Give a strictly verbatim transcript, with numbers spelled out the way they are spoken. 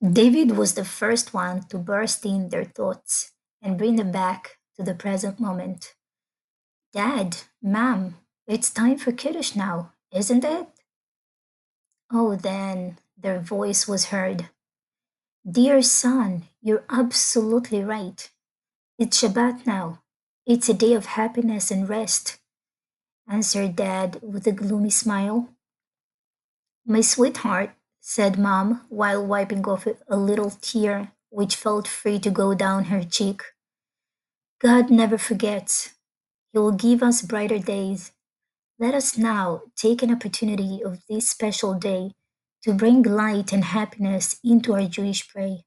David was the first one to burst in their thoughts and bring them back to the present moment. Dad, Mom, it's time for Kiddush now, isn't it? Oh, then their voice was heard. Dear son, you're absolutely right. It's Shabbat now. It's a day of happiness and rest, answered Dad with a gloomy smile. My sweetheart, said Mom while wiping off a little tear which felt free to go down her cheek. God never forgets. He will give us brighter days. Let us now take an opportunity of this special day to bring light and happiness into our Jewish prayer.